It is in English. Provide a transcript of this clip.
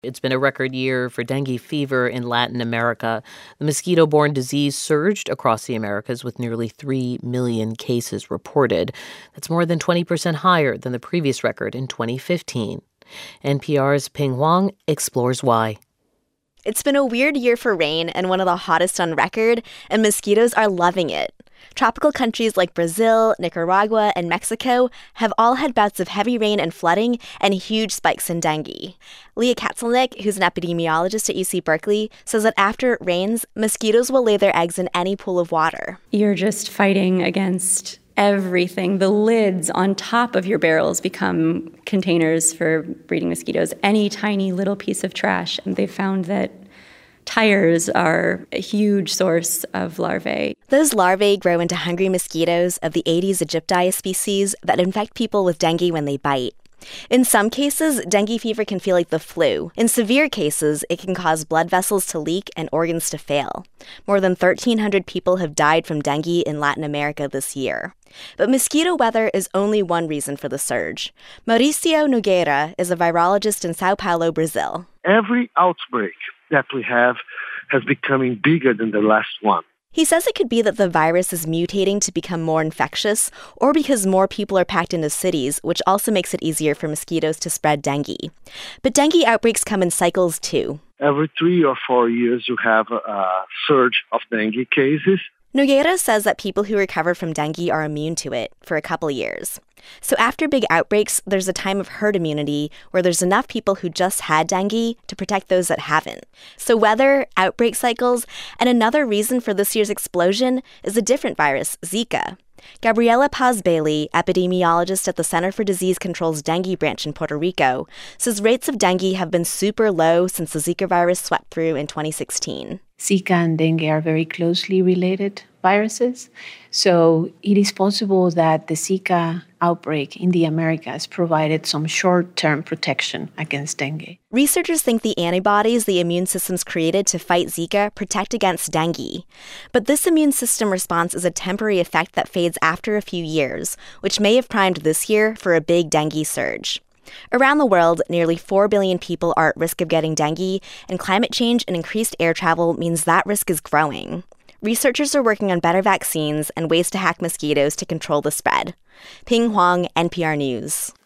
It's been a record year for dengue fever in Latin America. The mosquito-borne disease surged across the Americas with nearly 3 million cases reported. That's more than 20% higher than the previous record in 2015. NPR's Pien Huang explores why. It's been a weird year for rain and one of the hottest on record, and mosquitoes are loving it. Tropical countries like Brazil, Nicaragua, and Mexico have all had bouts of heavy rain and flooding and huge spikes in dengue. Leah Katzelnick, who's an epidemiologist at UC Berkeley, says that after it rains, mosquitoes will lay their eggs in any pool of water. You're just fighting against everything. The lids on top of your barrels become containers for breeding mosquitoes. Any tiny little piece of trash. And they've found that tires are a huge source of larvae. Those larvae grow into hungry mosquitoes of the Aedes aegypti species that infect people with dengue when they bite. In some cases, dengue fever can feel like the flu. In severe cases, it can cause blood vessels to leak and organs to fail. More than 1,300 people have died from dengue in Latin America this year. But mosquito weather is only one reason for the surge. Mauricio Nogueira is a virologist in Sao Paulo, Brazil. Every outbreak that we have has becoming bigger than the last one. He says it could be that the virus is mutating to become more infectious, or because more people are packed into cities, which also makes it easier for mosquitoes to spread dengue. But dengue outbreaks come in cycles too. Every 3 or 4 years, you have a surge of dengue cases. Nogueira says that people who recover from dengue are immune to it for a couple years. So after big outbreaks, there's a time of herd immunity where there's enough people who just had dengue to protect those that haven't. So weather, outbreak cycles, and another reason for this year's explosion is a different virus, Zika. Gabriela Paz Bailey, epidemiologist at the Center for Disease Control's dengue branch in Puerto Rico, says rates of dengue have been super low since the Zika virus swept through in 2016. Zika and dengue are very closely related viruses. So it is possible that the Zika outbreak in the Americas provided some short-term protection against dengue. Researchers think the antibodies the immune system's created to fight Zika protect against dengue. But this immune system response is a temporary effect that fades after a few years, which may have primed this year for a big dengue surge. Around the world, nearly 4 billion people are at risk of getting dengue, and climate change and increased air travel means that risk is growing. Researchers are working on better vaccines and ways to hack mosquitoes to control the spread. Pien Huang, NPR News.